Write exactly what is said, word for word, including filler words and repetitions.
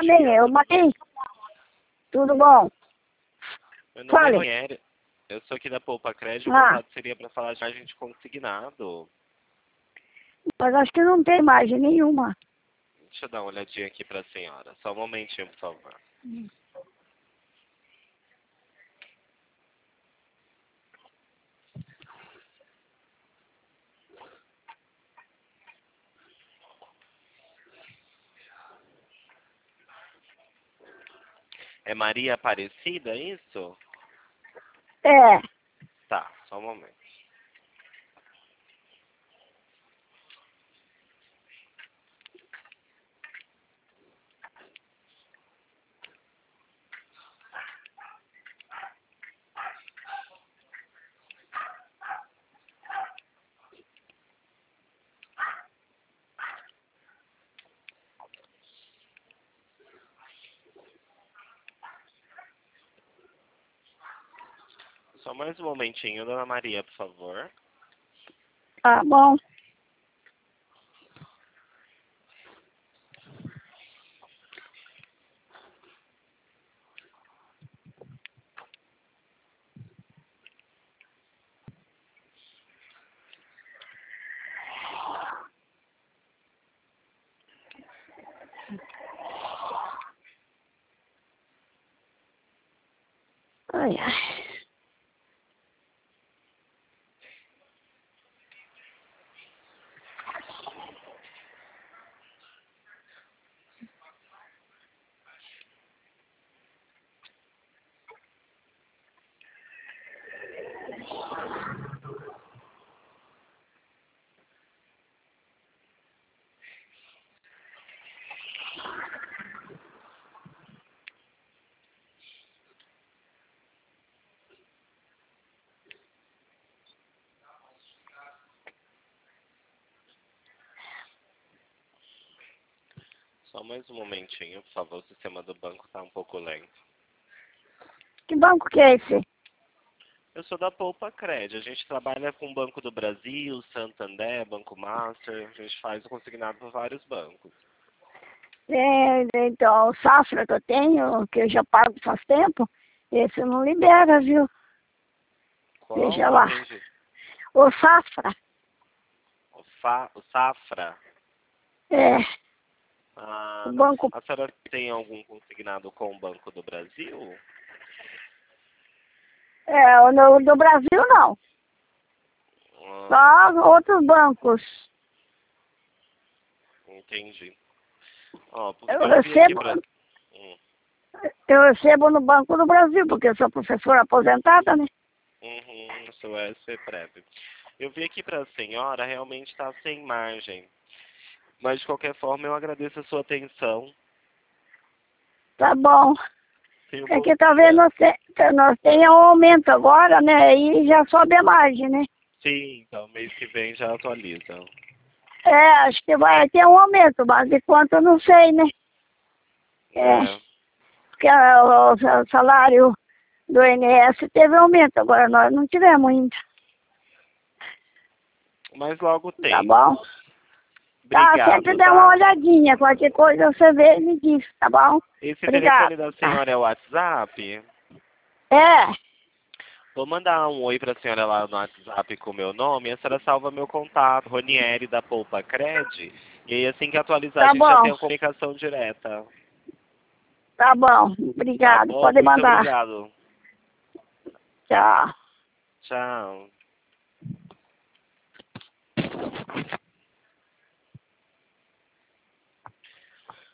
nem eu, Martim. Tudo bom? Meu nome Fale. é Ronieri. Eu sou aqui da Poupa Crédito. O Ah. contato seria para falar de margem de consignado. Mas acho que não tem margem nenhuma. Deixa eu dar uma olhadinha aqui para a senhora. Só um momentinho, por favor. Hum. É Maria Aparecida, é isso? É. Tá, só um momento. Só mais um momentinho, dona Maria, por favor. Tá bom. Ai, ai. Só mais um momentinho, por favor. O sistema do banco está um pouco lento. Que banco que é esse? Eu sou da Poupa Crédito. A gente trabalha com o Banco do Brasil, Santander, Banco Master. A gente faz o consignado por vários bancos. É, então, o Safra que eu tenho, que eu já pago faz tempo, esse não libera, viu? Qual? Veja Não lá. entendi. O Safra. O, Fa... o Safra? É. Ah, O não. banco. A senhora tem algum consignado com o Banco do Brasil? É, o no, do Brasil não. Ah, Só outros bancos. entendi. Ó, Eu eu vi aqui recebo, pra... Hum, eu recebo no Banco do Brasil, porque eu sou professora aposentada, né? uhum, sou S Prep. Eu vi aqui pra senhora, realmente está sem margem. Mas, de qualquer forma, eu agradeço a sua atenção. Tá bom. Tenha um É bom que talvez dia. nós, te, nós tenha um aumento agora, né? E já sobe a margem, né? Sim, então, mês que vem já atualizam. É, acho que vai ter um aumento, mas de quanto eu não sei, né? É, É, porque a- o, o salário do I N S teve aumento, agora nós não tivemos ainda. mas logo Tá tem. bom? Tá, sempre Obrigado, dá uma tá? olhadinha, qualquer coisa você vê e me diz, tá bom? Esse Obrigado. telefone da Tá. senhora é o WhatsApp? É, Vou mandar um oi pra senhora lá no WhatsApp com o meu nome. A senhora salva meu contato, Ronieri da Poupa Cred. E aí, assim que atualizar, a tá gente já tem bom, a comunicação direta. tá bom, Tá obrigado, bom? pode Muito mandar. obrigado. Tchau. Tchau.